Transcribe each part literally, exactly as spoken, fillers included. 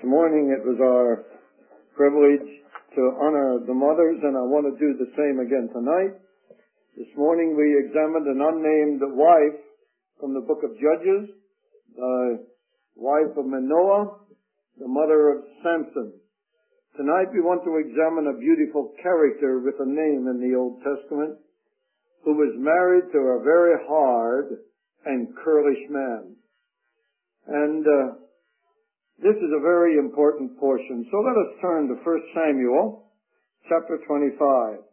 morning it was our privilege to honor the mothers, and I want to do the same again tonight. This morning we examined an unnamed wife from the book of Judges, the wife of Manoah, the mother of Samson. Tonight we want to examine a beautiful character with a name in the Old Testament who was married to a very hard and curlish man. And uh, this is a very important portion. So let us turn to First Samuel, chapter twenty-five.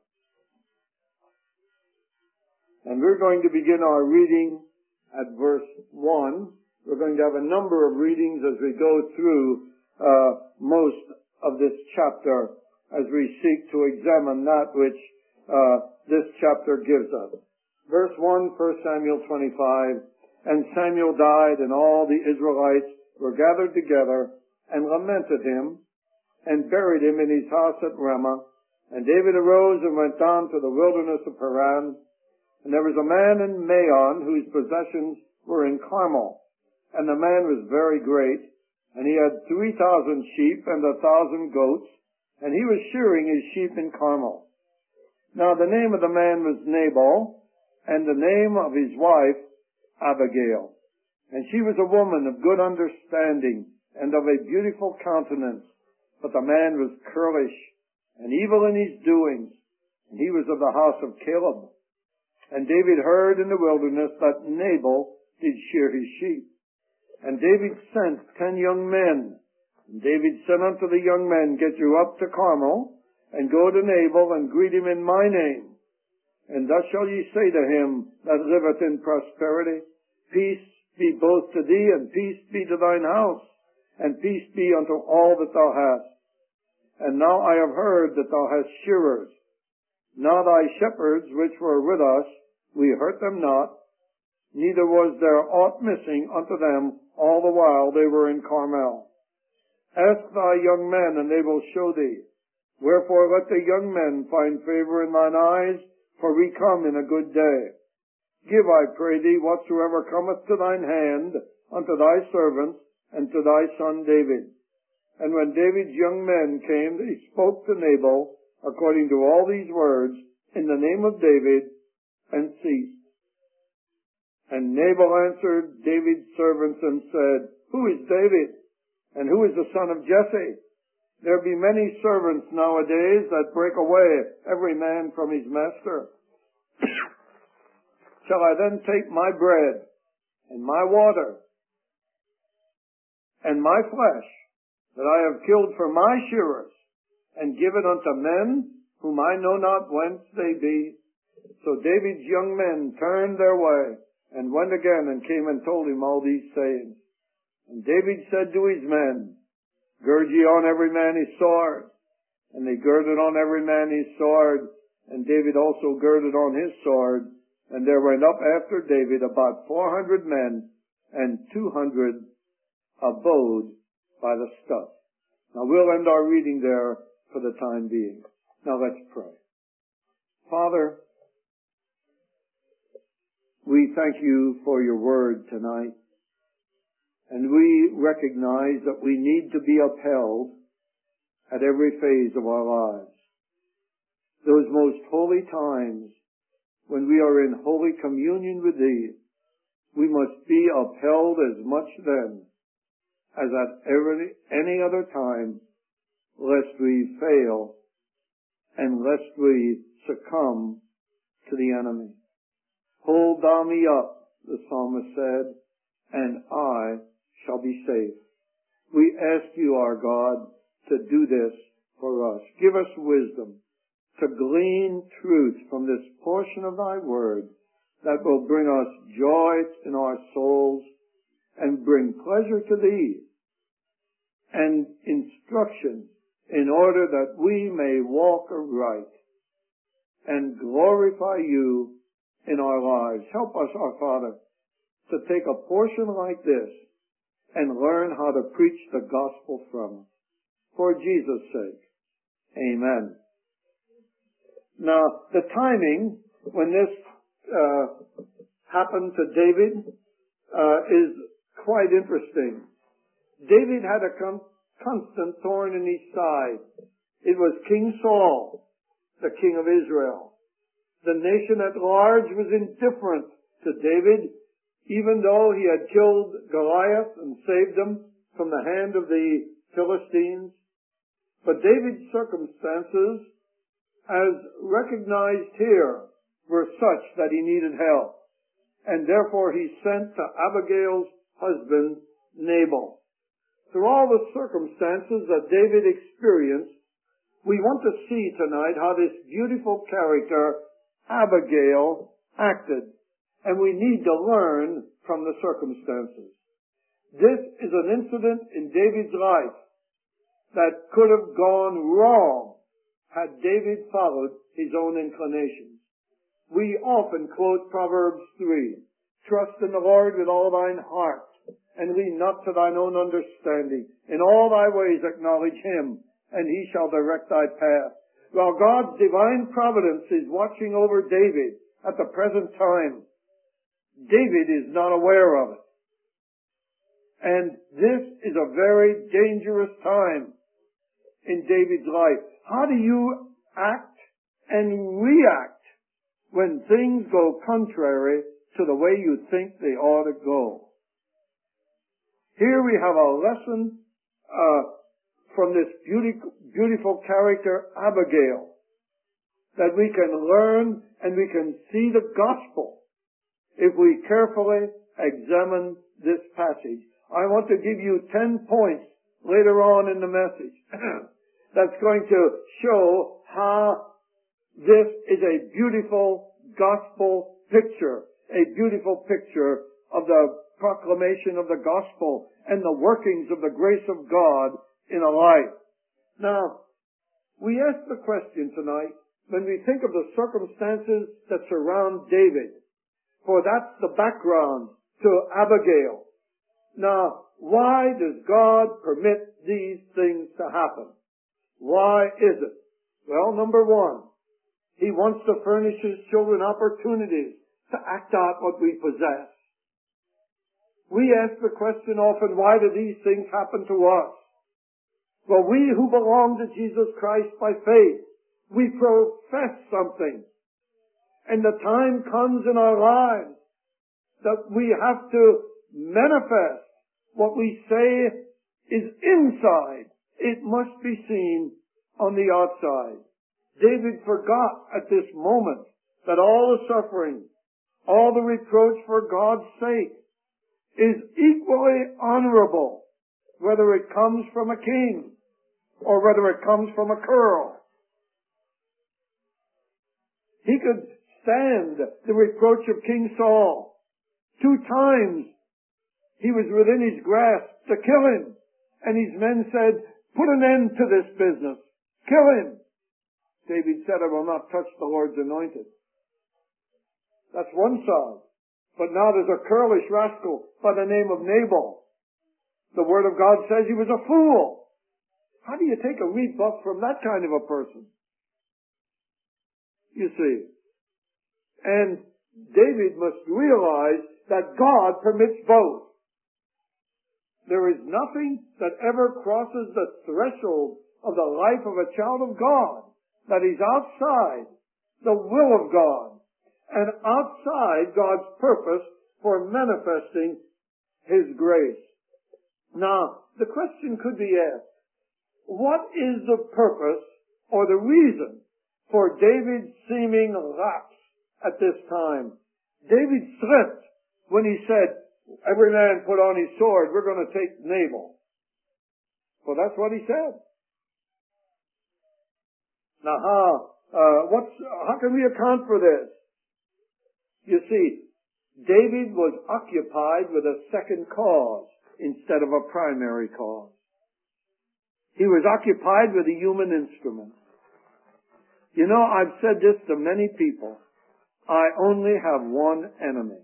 And we're going to begin our reading at verse one. We're going to have a number of readings as we go through uh, most of this chapter as we seek to examine that which uh, this chapter gives us. Verse one, First Samuel twenty-five. And Samuel died, and all the Israelites were gathered together and lamented him and buried him in his house at Ramah. And David arose and went down to the wilderness of Paran. And there was a man in Maon whose possessions were in Carmel. And the man was very great, and he had three thousand sheep and a thousand goats, and he was shearing his sheep in Carmel. Now the name of the man was Nabal, and the name of his wife Abigail. And she was a woman of good understanding and of a beautiful countenance. But the man was curlish and evil in his doings, and he was of the house of Caleb. And David heard in the wilderness that Nabal did shear his sheep. And David sent ten young men. And David said unto the young men, Get you up to Carmel, and go to Nabal, and greet him in my name. And thus shall ye say to him that liveth in prosperity, Peace be both to thee, and peace be to thine house, and peace be unto all that thou hast. And now I have heard that thou hast shearers. Now thy shepherds which were with us, we hurt them not, neither was there aught missing unto them all the while they were in Carmel. Ask thy young men, and they will show thee. Wherefore let the young men find favor in thine eyes, for we come in a good day. Give, I pray thee, whatsoever cometh to thine hand unto thy servants and to thy son David. And when David's young men came, they spoke to Nabal according to all these words in the name of David, and ceased. And Nabal answered David's servants and said, Who is David? And who is the son of Jesse? There be many servants nowadays that break away every man from his master. Shall I then take my bread and my water and my flesh that I have killed for my shearers and give it unto men whom I know not whence they be? So David's young men turned their way and went again and came and told him all these sayings. And David said to his men, Gird ye on every man his sword. And they girded on every man his sword, and David also girded on his sword. And there went up after David about four hundred men, and two hundred abode by the stuff. Now we'll end our reading there for the time being. Now let's pray. Father, we thank you for your word tonight. And we recognize that we need to be upheld at every phase of our lives. Those most holy times when we are in holy communion with thee, we must be upheld as much then as at every, any other time, lest we fail and lest we succumb to the enemy. Hold thou me up, the psalmist said, and I shall be safe. We ask you, our God, to do this for us. Give us wisdom to glean truth from this portion of thy word that will bring us joy in our souls and bring pleasure to thee and instruction in order that we may walk aright and glorify you in our lives. Help us, our Father, to take a portion like this and learn how to preach the gospel from it. For Jesus' sake. Amen. Now, the timing when this uh, happened to David uh, is quite interesting. David had a com- constant thorn in his side. It was King Saul, the king of Israel. The nation at large was indifferent to David, even though he had killed Goliath and saved them from the hand of the Philistines. But David's circumstances, as recognized here, were such that he needed help. And therefore he sent to Abigail's husband, Nabal. Through all the circumstances that David experienced, we want to see tonight how this beautiful character, Abigail, acted. And we need to learn from the circumstances. This is an incident in David's life that could have gone wrong had David followed his own inclinations. We often quote Proverbs three, "Trust in the Lord with all thine heart, and lean not to thine own understanding. In all thy ways acknowledge him, and he shall direct thy path." While God's divine providence is watching over David at the present time, David is not aware of it. And this is a very dangerous time in David's life. How do you act and react when things go contrary to the way you think they ought to go? Here we have a lesson uh, from this beautiful, beautiful character, Abigail, that we can learn and we can see the gospel if we carefully examine this passage. I want to give you ten points later on in the message that's going to show how this is a beautiful gospel picture, a beautiful picture of the proclamation of the gospel and the workings of the grace of God in a life. Now, we ask the question tonight, when we think of the circumstances that surround David, for that's the background to Abigail. Now, why does God permit these things to happen? Why is it? Well, number one, He wants to furnish His children opportunities to act out what we possess. We ask the question often, why do these things happen to us? Well, we who belong to Jesus Christ by faith, we profess something. And the time comes in our lives that we have to manifest what we say is inside. It must be seen on the outside. David forgot at this moment that all the suffering, all the reproach for God's sake is equally honorable, whether it comes from a king or whether it comes from a curl. He could stand the reproach of King Saul. Two times he was within his grasp to kill him, and his men said, "Put an end to this business. Kill him." David said, "I will not touch the Lord's anointed." That's one side. But now there's a curlish rascal by the name of Nabal. The Word of God says he was a fool. How do you take a rebuff from that kind of a person? You see. And David must realize that God permits both. There is nothing that ever crosses the threshold of the life of a child of God that is outside the will of God and outside God's purpose for manifesting His grace. Now, the question could be asked, what is the purpose or the reason for David's seeming lapse at this time? David slipped when he said, "Every man put on his sword, we're going to take Nabal." Well, that's what he said. Now, how, uh, what's, how can we account for this? You see, David was occupied with a second cause instead of a primary cause. He was occupied with a human instrument. You know, I've said this to many people. I only have one enemy.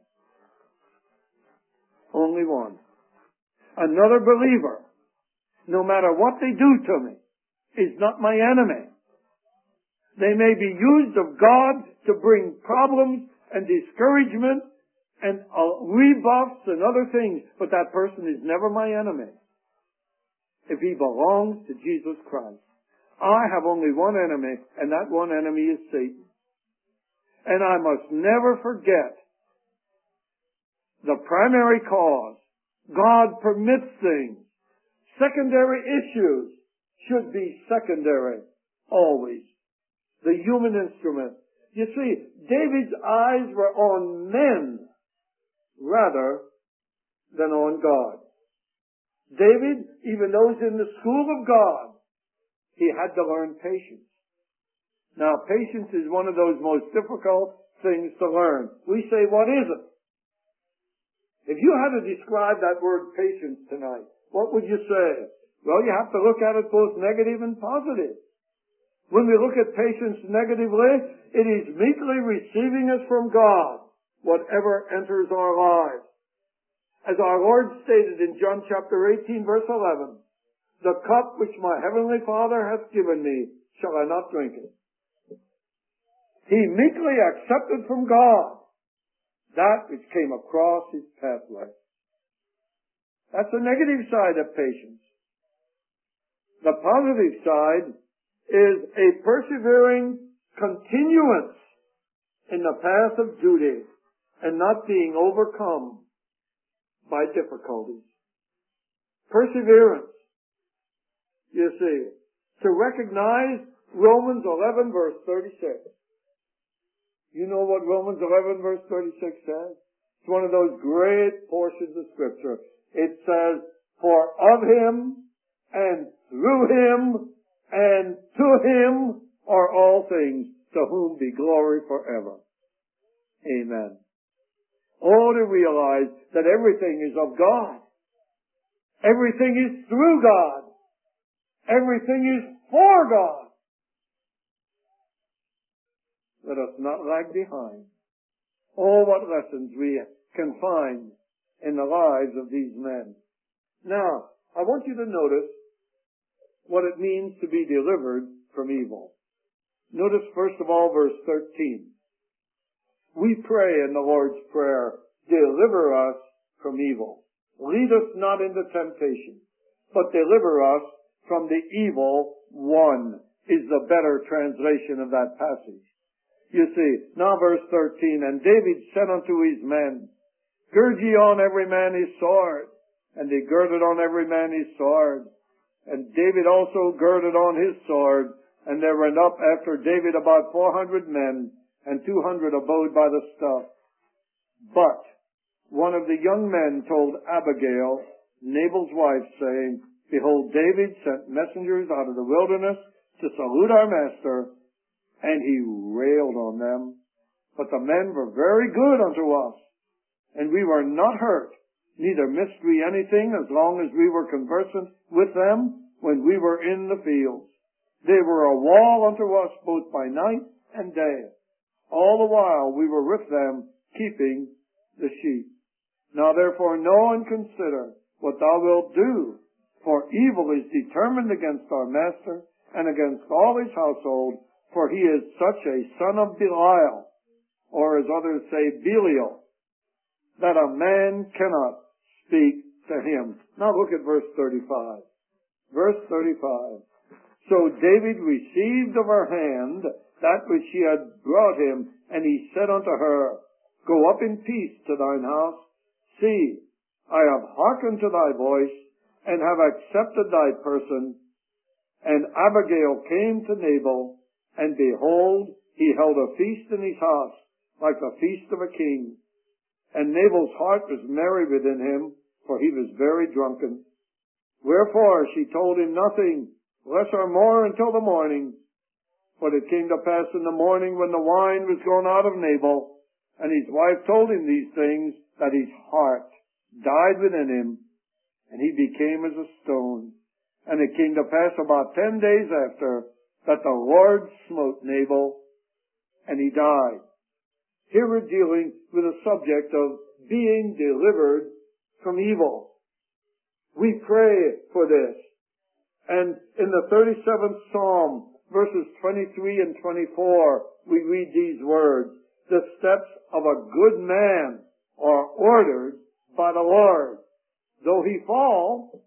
Only one. Another believer, no matter what they do to me, is not my enemy. They may be used of God to bring problems and discouragement and uh, rebuffs and other things, but that person is never my enemy. If if he belongs to Jesus Christ. I have only one enemy, and that one enemy is Satan. And I must never forget the primary cause. God permits things. Secondary issues should be secondary, always. The human instrument. You see, David's eyes were on men rather than on God. David, even though he's in the school of God, he had to learn patience. Now, patience is one of those most difficult things to learn. We say, what is it? If you had to describe that word patience tonight, what would you say? Well, you have to look at it both negative and positive. When we look at patience negatively, it is meekly receiving us from God, whatever enters our lives. As our Lord stated in John chapter eighteen, verse eleven, the cup which my heavenly Father hath given me, shall I not drink it? He meekly accepted from God that which came across his pathway. That's the negative side of patience. The positive side is a persevering continuance in the path of duty and not being overcome by difficulties. Perseverance. You see, to recognize Romans eleven verse thirty-six. You know what Romans eleven verse thirty-six says? It's one of those great portions of Scripture. It says, for of him and through him and to him are all things, to whom be glory forever. Amen. Oh, to realize that everything is of God. Everything is through God. Everything is for God. Let us not lag behind. Oh, what lessons we can find in the lives of these men. Now, I want you to notice what it means to be delivered from evil. Notice first of all verse thirteen. We pray in the Lord's Prayer, deliver us from evil. Lead us not into temptation, but deliver us from the evil one, is the better translation of that passage. You see, now verse thirteen, and David said unto his men, gird ye on every man his sword. And they girded on every man his sword. And David also girded on his sword, and there went up after David about four hundred men, and two hundred abode by the stuff. But one of the young men told Abigail, Nabal's wife, saying, behold, David sent messengers out of the wilderness to salute our master, and he railed on them. But the men were very good unto us, and we were not hurt, neither missed we anything as long as we were conversant with them when we were in the fields. They were a wall unto us both by night and day. All the while we were with them, keeping the sheep. Now therefore know and consider what thou wilt do, for evil is determined against our master and against all his household, for he is such a son of Belial, or as others say, Belial, that a man cannot speak to him. Now look at verse thirty-five. Verse thirty-five. So David received of her hand that which she had brought him, and he said unto her, go up in peace to thine house. See, I have hearkened to thy voice, and have accepted thy person. And Abigail came to Nabal, and behold, he held a feast in his house, like the feast of a king. And Nabal's heart was merry within him, for he was very drunken. Wherefore she told him nothing, less or more, until the morning. But it came to pass in the morning, when the wine was gone out of Nabal, and his wife told him these things, that his heart died within him, and he became as a stone. And it came to pass about ten days after, that the Lord smote Nabal, and he died. Here we're dealing with a subject of being delivered from evil. We pray for this. And in the thirty-seventh Psalm, verses twenty-three and twenty-four, we read these words, the steps of a good man are ordered by the Lord. Though he fall,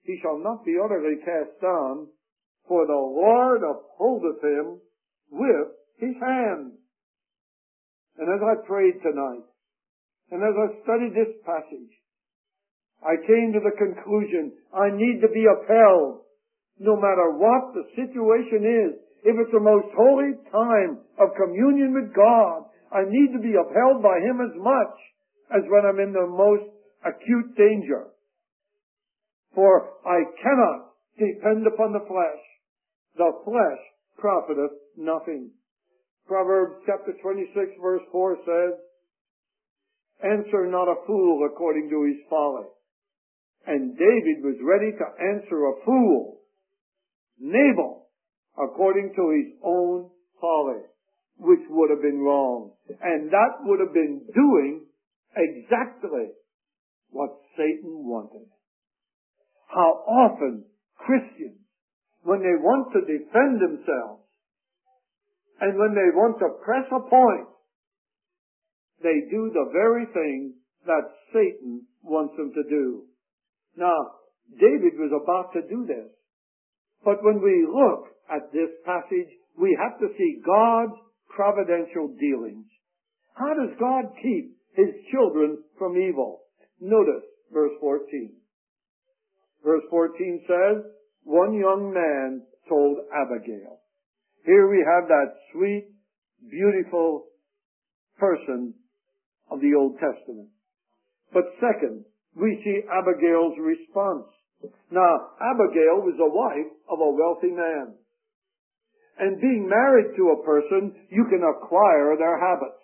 he shall not be utterly cast down, for the Lord upholdeth him with his hand. And as I prayed tonight, and as I studied this passage, I came to the conclusion I need to be upheld no matter what the situation is. If it's the most holy time of communion with God, I need to be upheld by Him as much as when I'm in the most acute danger. For I cannot depend upon the flesh. The flesh profiteth nothing. Proverbs chapter twenty-six verse four says, answer not a fool according to his folly. And David was ready to answer a fool, Nabal, according to his own folly, which would have been wrong. And that would have been doing exactly what Satan wanted. How often Christians, when they want to defend themselves, and when they want to press a point, they do the very thing that Satan wants them to do. Now, David was about to do this. But when we look at this passage, we have to see God's providential dealings. How does God keep His children from evil? Notice verse fourteen. Verse fourteen says, one young man told Abigail. Here we have that sweet, beautiful person of the Old Testament. But second, we see Abigail's response. Now, Abigail was the wife of a wealthy man. And being married to a person, you can acquire their habits.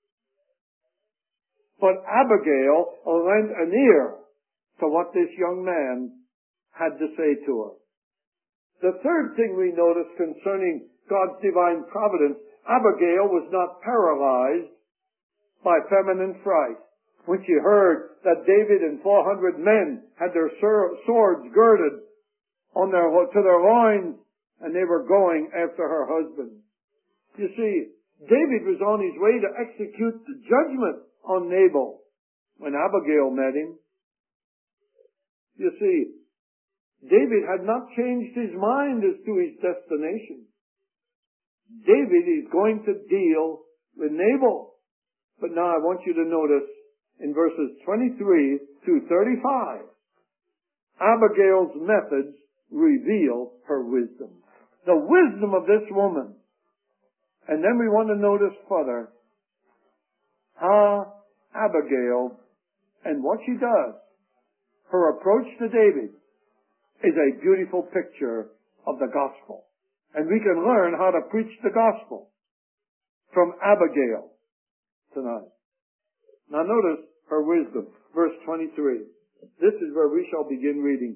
But Abigail lent an ear to what this young man had to say to her. The third thing we notice concerning God's divine providence, Abigail was not paralyzed by feminine fright. When she heard that David and four hundred men had their swords girded on their, to their loins, and they were going after her husband. You see, David was on his way to execute the judgment on Nabal when Abigail met him. You see, David had not changed his mind as to his destination. David is going to deal with Nabal. But now I want you to notice in verses twenty-three through thirty-five, Abigail's methods reveal her wisdom. The wisdom of this woman. And then we want to notice further how Abigail and what she does, her approach to David, is a beautiful picture of the gospel. And we can learn how to preach the gospel from Abigail tonight. Now notice her wisdom. Verse twenty-three. This is where we shall begin reading.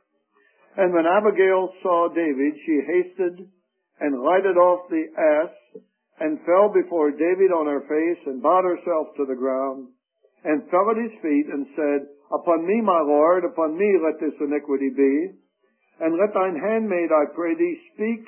And when Abigail saw David, she hasted and lighted off the ass and fell before David on her face and bowed herself to the ground and fell at his feet and said, upon me, my Lord, upon me let this iniquity be. And let thine handmaid, I pray thee, speak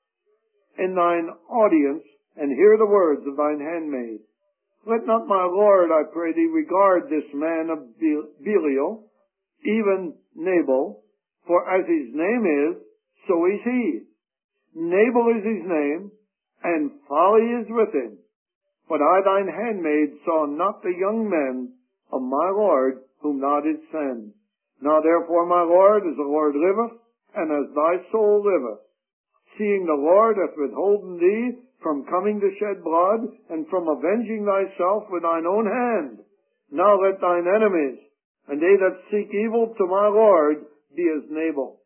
in thine audience and hear the words of thine handmaid. Let not my Lord, I pray thee, regard this man of Belial, even Nabal, for as his name is, so is he. Nabal is his name, and folly is with him. But I, thine handmaid, saw not the young men of my Lord, whom thou didst send. Now therefore, my Lord, as the Lord liveth, and as thy soul liveth, seeing the Lord hath withholden thee from coming to shed blood, and from avenging thyself with thine own hand. Now let thine enemies, and they that seek evil to my Lord, be as Nabal.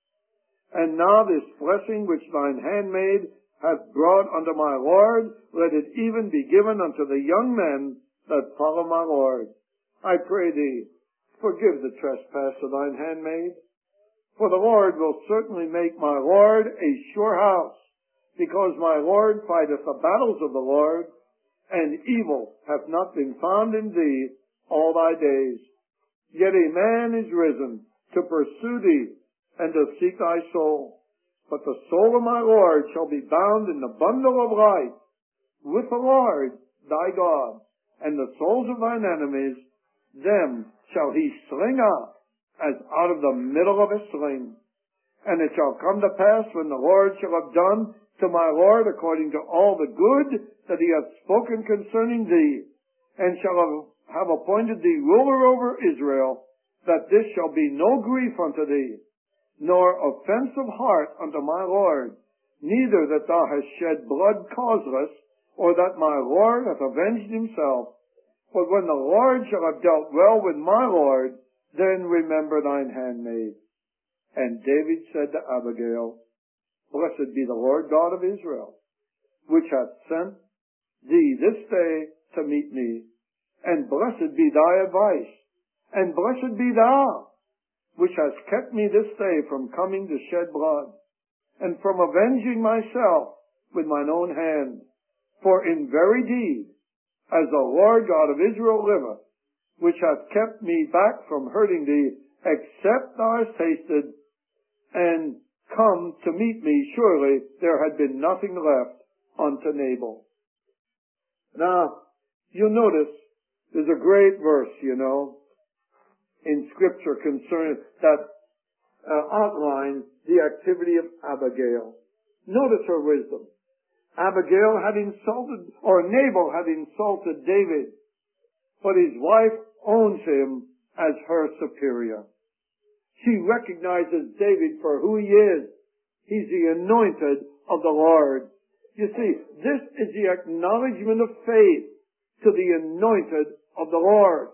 And now this blessing which thine handmaid hath brought unto my Lord, let it even be given unto the young men that follow my Lord. I pray thee, forgive the trespass of thine handmaid. For the Lord will certainly make my Lord a sure house, because my Lord fighteth the battles of the Lord, and evil hath not been found in thee all thy days. Yet a man is risen to pursue thee, and to seek thy soul. But the soul of my Lord shall be bound in the bundle of life with the Lord thy God, and the souls of thine enemies, them shall he sling out as out of the middle of a sling. And it shall come to pass, when the Lord shall have done to my Lord according to all the good that he hath spoken concerning thee, and shall have, have appointed thee ruler over Israel, that this shall be no grief unto thee, nor offense of heart unto my Lord, neither that thou hast shed blood causeless, or that my Lord hath avenged himself. But when the Lord shall have dealt well with my Lord, then remember thine handmaid. And David said to Abigail, Blessed be the Lord God of Israel, which hath sent thee this day to meet me, and blessed be thy advice, and blessed be thou, which hast kept me this day from coming to shed blood, and from avenging myself with mine own hand. For in very deed, as the Lord God of Israel liveth, which hath kept me back from hurting thee, except thou hast tasted and come to meet me, surely there had been nothing left unto Nabal. Now, you'll notice there's a great verse, you know, in Scripture concerning that uh, outlines the activity of Abigail. Notice her wisdom. Abigail had insulted, or Nabal had insulted David, but his wife owns him as her superior. She recognizes David for who he is. He's the anointed of the Lord. You see, this is the acknowledgement of faith to the anointed of the Lord.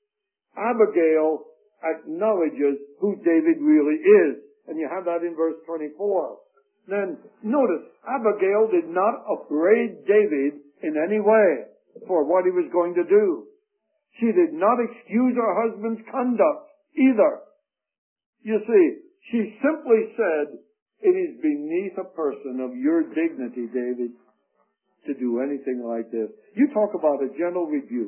Abigail acknowledges who David really is. And you have that in verse twenty-four. Then, notice, Abigail did not upbraid David in any way for what he was going to do. She did not excuse her husband's conduct either. You see, she simply said, it is beneath a person of your dignity, David, to do anything like this. You talk about a gentle rebuke.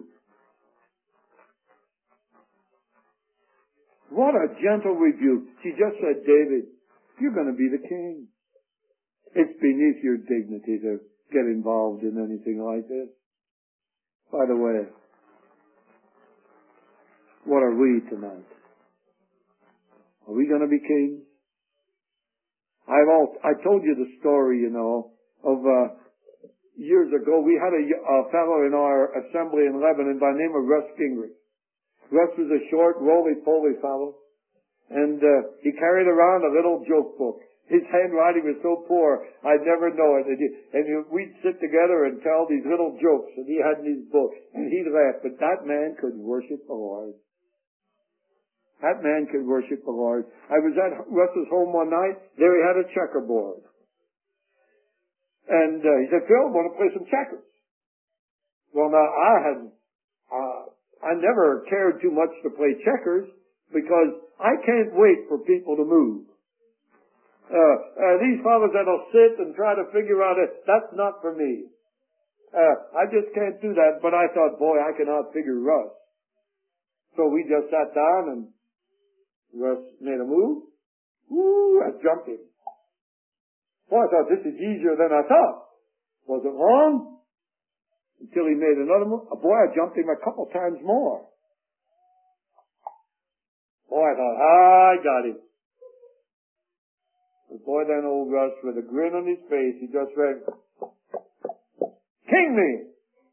What a gentle rebuke. She just said, David, you're going to be the king. It's beneath your dignity to get involved in anything like this. By the way, what are we tonight? Are we going to be kings? I've all, I told you the story, you know, of uh, years ago. We had a, a fellow in our assembly in Lebanon by the name of Russ Gingrich. Russ was a short, roly-poly fellow, and uh, he carried around a little joke book. His handwriting was so poor, I'd never know it. And, he, and he, we'd sit together and tell these little jokes that he had in his book, and he'd laugh. But that man could worship the Lord. That man could worship the Lord. I was at Russ's home one night. There he had a checkerboard. And uh, he said, Phil, I want to play some checkers. Well, now, I had, uh, I never cared too much to play checkers because I can't wait for people to move. Uh, uh, these fellows that'll sit and try to figure out it, that's not for me. Uh, I just can't do that, but I thought, boy, I can outfigure Russ. So we just sat down and Russ made a move. Woo, I jumped him. Boy, I thought this is easier than I thought. Wasn't long until he made another move. Oh, boy, I jumped him a couple times more. Boy, I thought, ah, I got him. But boy, then old Russ, with a grin on his face, he just went, king me!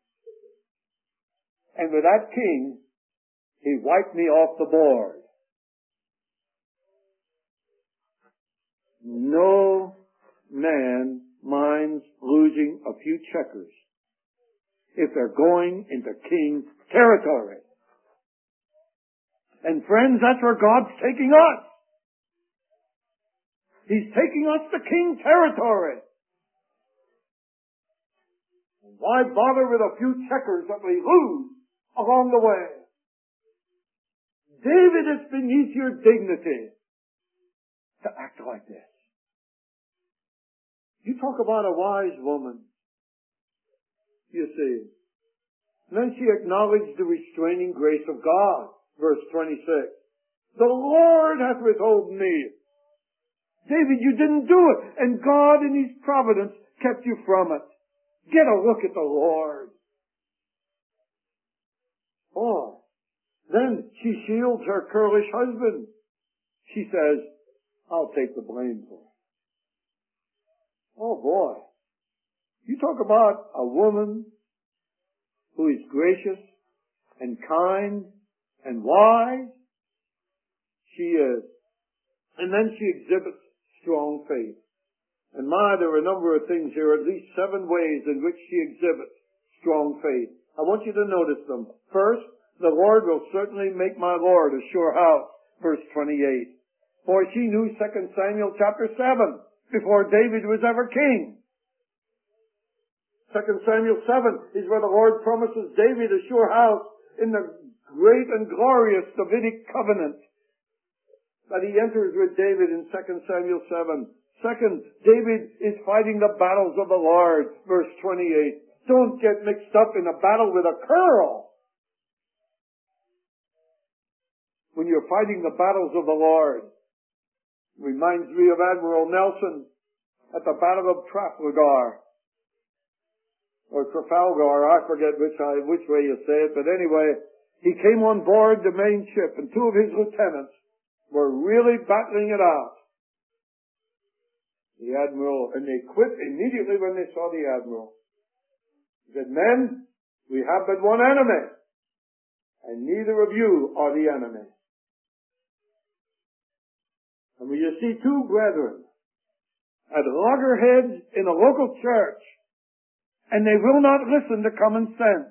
And with that king, he wiped me off the board. No man minds losing a few checkers if they're going into king territory. And friends, that's where God's taking us. He's taking us to king territory. Why bother with a few checkers that we lose along the way? David, it's beneath your dignity to act like this. You talk about a wise woman, you see. And then she acknowledged the restraining grace of God. Verse twenty-six. The Lord hath withholden me. David, you didn't do it. And God in His providence kept you from it. Get a look at the Lord. Oh. Then she shields her curlish husband. she says, I'll take the blame for it. Oh boy. You talk about a woman who is gracious and kind and wise. She is. And then she exhibits strong faith. And my, there are a number of things here, at least seven ways in which she exhibits strong faith. I want you to notice them. First, the Lord will certainly make my Lord a sure house. Verse twenty-eight. For she knew Second Samuel chapter seven before David was ever king. Second Samuel seven is where the Lord promises David a sure house in the great and glorious Davidic covenant that he enters with David in Second Samuel seven. Second, David is fighting the battles of the Lord. Verse twenty-eight. Don't get mixed up in a battle with a curl. When you're fighting the battles of the Lord. Reminds me of Admiral Nelson at the Battle of Trafalgar. Or Trafalgar, I forget which, I, which way you say it, but anyway, he came on board the main ship and two of his lieutenants were really battling it out. The Admiral, and they quit immediately when they saw the Admiral. He said, men, we have but one enemy, and neither of you are the enemy. And when you see two brethren at loggerheads in a local church, and they will not listen to common sense,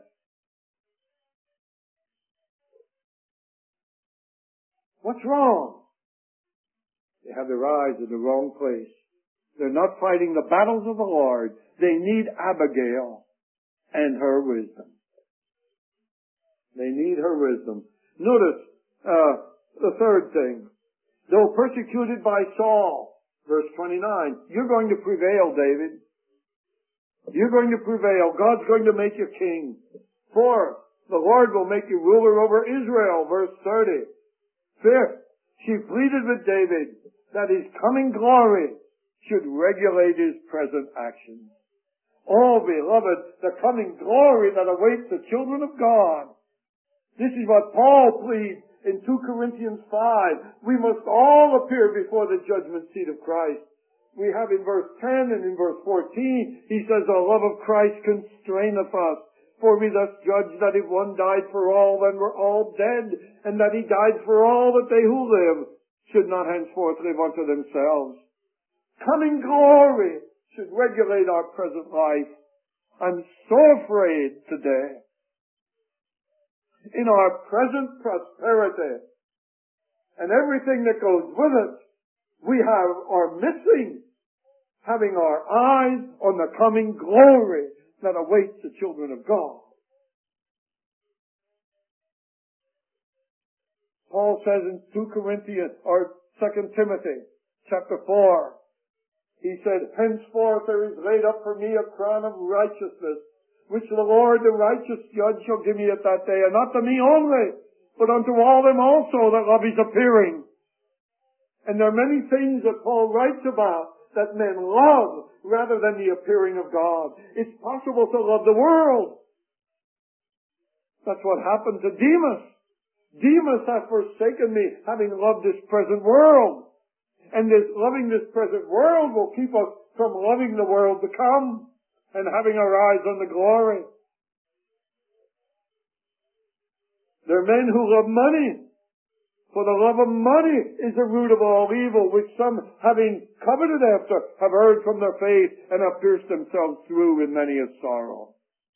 what's wrong? They have their eyes in the wrong place. They're not fighting the battles of the Lord. They need Abigail and her wisdom. They need her wisdom. Notice uh, the third thing. Though persecuted by Saul, verse twenty-nine, you're going to prevail, David. You're going to prevail. God's going to make you king. Fourth, the Lord will make you ruler over Israel, verse thirty. Fifth, she pleaded with David that his coming glory should regulate his present actions. Oh, beloved, the coming glory that awaits the children of God. This is what Paul pleads in two Corinthians five. We must all appear before the judgment seat of Christ. We have in verse ten and in verse fourteen, he says, the love of Christ constraineth us. For we thus judge that if one died for all, then we're all dead, and that he died for all, that they who live should not henceforth live unto themselves. Coming glory should regulate our present life. I'm so afraid today. In our present prosperity and everything that goes with it, we have, are missing having our eyes on the coming glory that awaits the children of God. Paul says in two Corinthians, or Second Timothy, chapter four, he said, henceforth there is laid up for me a crown of righteousness, which the Lord, the righteous judge, shall give me at that day, and not to me only, but unto all them also that love his appearing. And there are many things that Paul writes about that men love rather than the appearing of God. It's possible to love the world. That's what happened to Demas. Demas hath forsaken me, having loved this present world. And this loving this present world will keep us from loving the world to come and having our eyes on the glory. There are men who love money. For the love of money is the root of all evil, which some, having coveted after, have erred from their faith and have pierced themselves through with many a sorrow.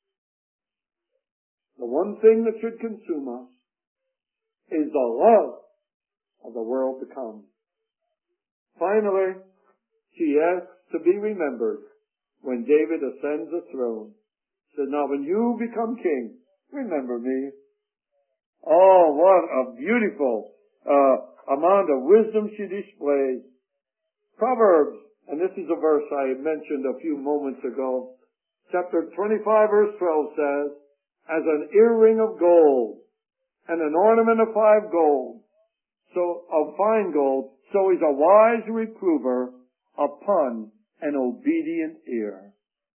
The one thing that should consume us is the love of the world to come. Finally, she asks to be remembered when David ascends the throne. She said, now when you become king, remember me. Oh, what a beautiful uh, amount of wisdom she displays. Proverbs, and this is a verse I mentioned a few moments ago. Chapter twenty-five, verse twelve says, as an earring of gold and an ornament of five gold, so of fine gold, so is a wise reprover upon an obedient ear.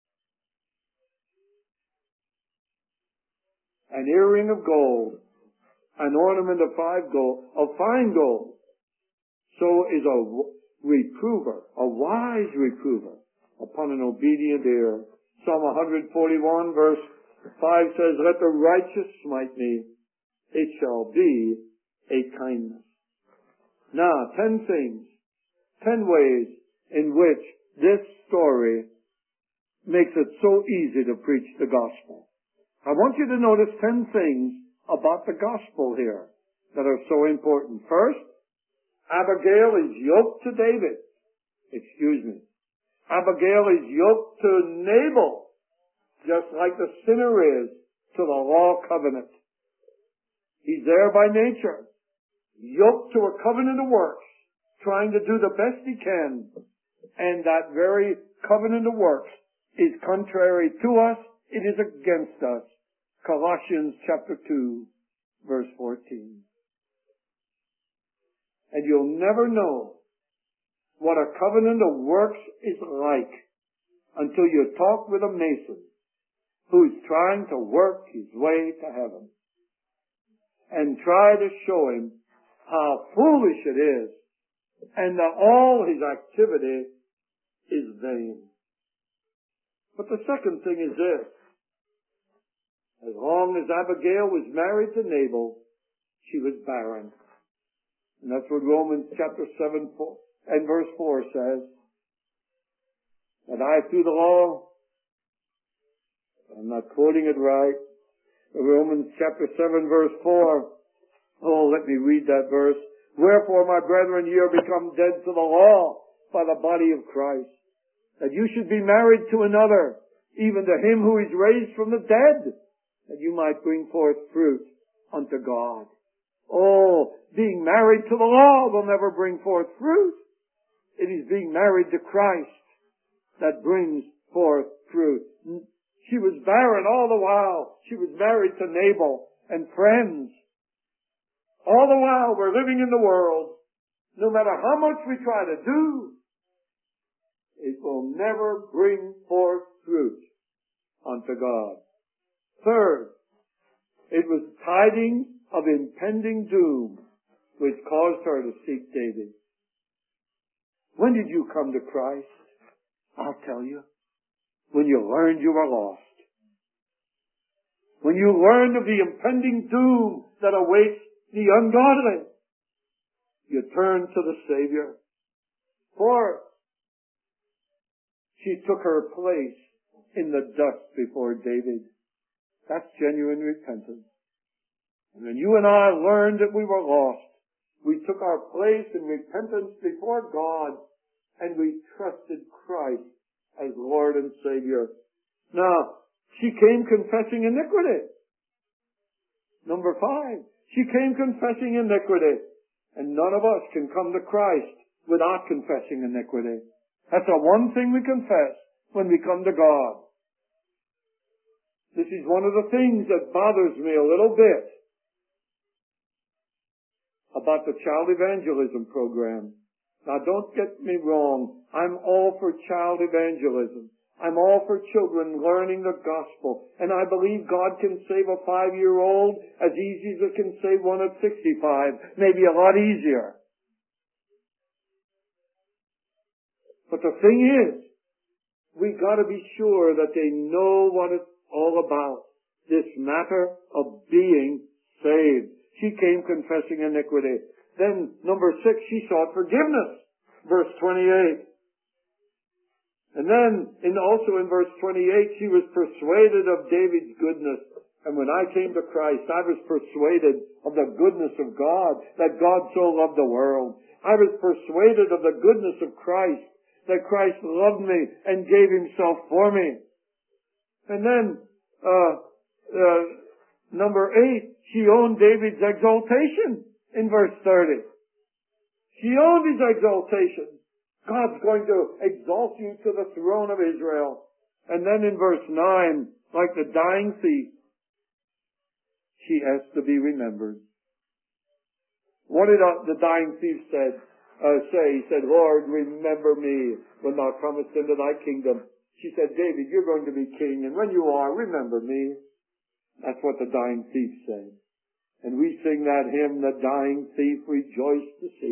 An earring of gold, an ornament of five gold, of fine gold, so is a reprover, a wise reprover, upon an obedient ear. Psalm one forty-one verse five says, let the righteous smite me, it shall be a kindness. Now, ten things, ten ways in which this story makes it so easy to preach the gospel. I want you to notice ten things about the gospel here that are so important. First, Abigail is yoked to David. Excuse me. Abigail is yoked to Nabal, just like the sinner is to the law covenant. He's there by nature, yoked to a covenant of works, trying to do the best he can. And that very covenant of works is contrary to us. It is against us. Colossians chapter two, verse fourteen. And you'll never know what a covenant of works is like until you talk with a Mason who's trying to work his way to heaven and try to show him how foolish it is and that all his activity is vain. But the second thing is this. As long as Abigail was married to Nabal, she was barren. And that's what Romans chapter seven and verse four says. That I, through the law, I'm not quoting it right, Romans chapter seven verse four. Oh, let me read that verse. Wherefore, my brethren, ye are become dead to the law by the body of Christ, that you should be married to another, even to him who is raised from the dead, that you might bring forth fruit unto God. Oh, being married to the law will never bring forth fruit. It is being married to Christ that brings forth fruit. She was barren all the while. She was married to Nabal and friends. All the while we're living in the world. No matter how much we try to do, it will never bring forth fruit unto God. Third, it was tidings of impending doom which caused her to seek David. When did you come to Christ? I'll tell you. When you learned you were lost. When you learned of the impending doom that awaits the ungodly, you turned to the Savior. For she took her place in the dust before David. That's genuine repentance. And when you and I learned that we were lost, we took our place in repentance before God and we trusted Christ as Lord and Savior. Now, she came confessing iniquity. Number five, she came confessing iniquity. And none of us can come to Christ without confessing iniquity. That's the one thing we confess when we come to God. This is one of the things that bothers me a little bit about the child evangelism program. Now, don't get me wrong. I'm all for child evangelism. I'm all for children learning the gospel. And I believe God can save a five-year-old as easy as it can save one at sixty-five. Maybe a lot easier. But the thing is, we got to be sure that they know what it's all about. This matter of being saved. She came confessing iniquity. Then, number six, she sought forgiveness. Verse twenty-eight. And then, in also in verse twenty-eight, she was persuaded of David's goodness. And when I came to Christ, I was persuaded of the goodness of God, that God so loved the world. I was persuaded of the goodness of Christ, that Christ loved me and gave himself for me. And then, uh, uh, number eight, she owned David's exaltation in verse thirty. She owned his exaltation. God's going to exalt you to the throne of Israel. And then in verse nine, like the dying thief, she asked to be remembered. What did the dying thief said, uh, say? He said, Lord, remember me when thou comest into thy kingdom. She said, David, you're going to be king, and when you are, remember me. That's what the dying thief said. And we sing that hymn, the dying thief rejoiced to see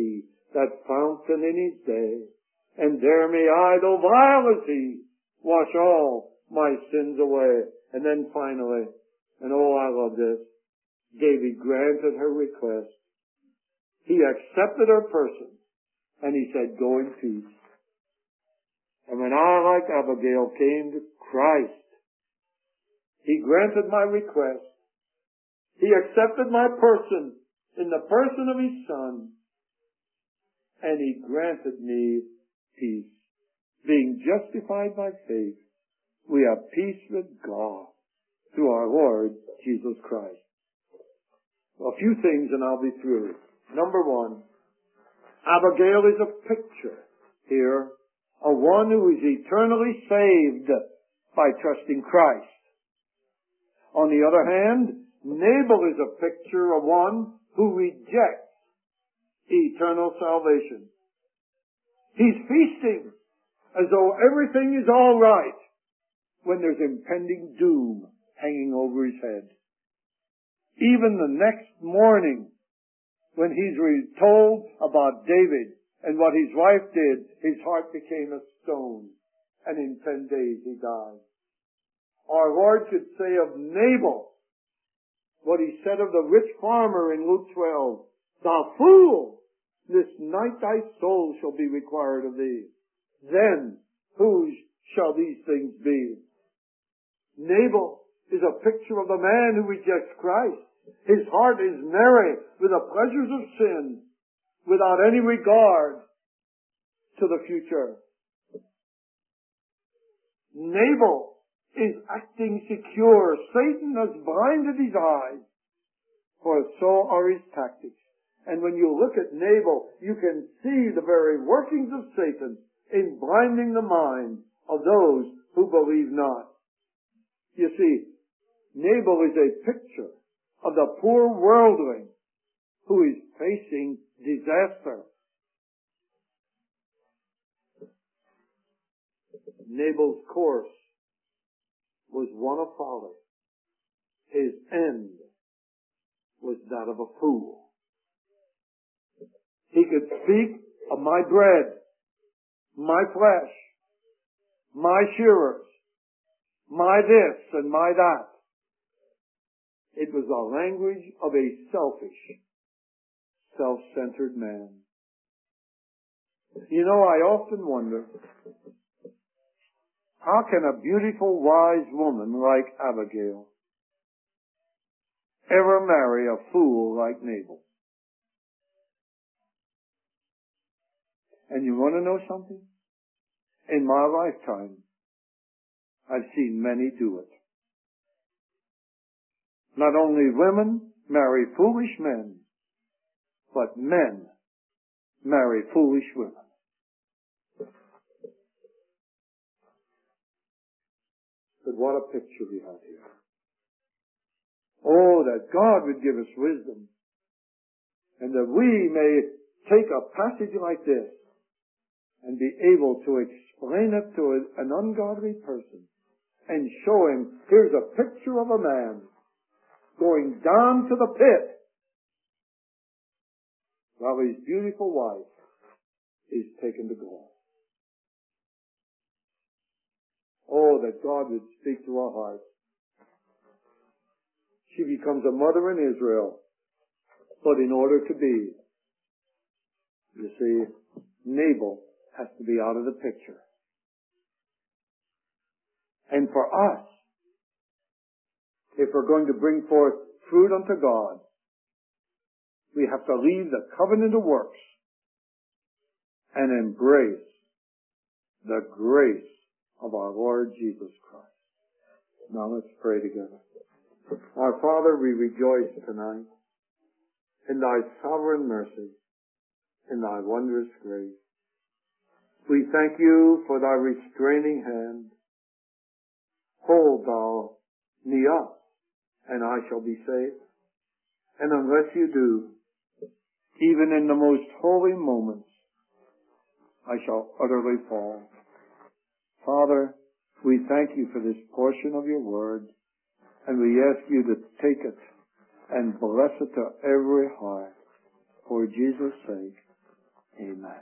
that fountain in his day. And there may I, though vile as he, wash all my sins away. And then finally, and oh, I love this, David granted her request. He accepted her person, and he said, go in peace. And when I, like Abigail, came to Christ, he granted my request. He accepted my person in the person of his Son, and he granted me peace. Being justified by faith, we have peace with God through our Lord Jesus Christ. A few things and I'll be through. Number one, Abigail is a picture here of one who is eternally saved by trusting Christ. On the other hand, Nabal is a picture of one who rejects eternal salvation. He's feasting as though everything is all right when there's impending doom hanging over his head. Even the next morning, when he's told about David and what his wife did, his heart became a stone, and in ten days he died. Our Lord could say of Nabal what he said of the rich farmer in Luke twelve, thou fool, this night thy soul shall be required of thee. Then whose shall these things be? Nabal is a picture of the man who rejects Christ. His heart is merry with the pleasures of sin without any regard to the future. Nabal is acting secure. Satan has blinded his eyes, for so are his tactics. And when you look at Nabal, you can see the very workings of Satan in blinding the mind of those who believe not. You see, Nabal is a picture of the poor worldling who is facing disaster. Nabal's course was one of folly. His end was that of a fool. He could speak of my bread, my flesh, my shearers, my this and my that. It was the language of a selfish, self-centered man. You know, I often wonder, how can a beautiful, wise woman like Abigail ever marry a fool like Nabal? And you want to know something? In my lifetime, I've seen many do it. Not only women marry foolish men, but men marry foolish women. But what a picture we have here. Oh, that God would give us wisdom, and that we may take a passage like this and be able to explain it to an ungodly person and show him, here's a picture of a man going down to the pit while his beautiful wife is taken to God. Oh, that God would speak to our hearts. She becomes a mother in Israel, but in order to be, you see, Nabal has to be out of the picture. And for us, if we're going to bring forth fruit unto God, we have to leave the covenant of works and embrace the grace of our Lord Jesus Christ. Now let's pray together. Our Father, we rejoice tonight in thy sovereign mercy, in thy wondrous grace. We thank you for thy restraining hand. Hold thou me up, and I shall be saved. And unless you do, even in the most holy moments, I shall utterly fall. Father, we thank you for this portion of your word, and we ask you to take it and bless it to every heart for Jesus' sake. Amen.